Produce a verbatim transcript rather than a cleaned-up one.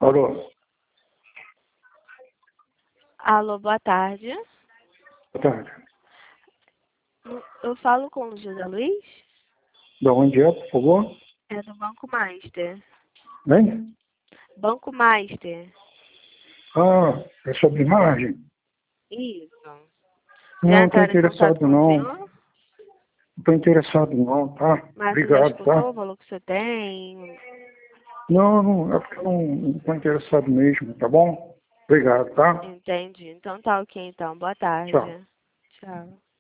Alô? Alô, boa tarde. Boa tarde. Eu falo com o José Luiz? Da onde é, por favor? É do Banco Master. Hein? Banco Master. Ah, é sobre margem? Isso. Não, Já não estou entraram em contato interessado com o não. senhor? Não estou interessado não, tá? Mas você já Obrigado, escutou tá? o valor que você tem? Não, não, é porque eu não estou interessado mesmo, tá bom? Obrigado, tá? Entendi. Então tá ok, então. Boa tarde. Tchau. Tchau.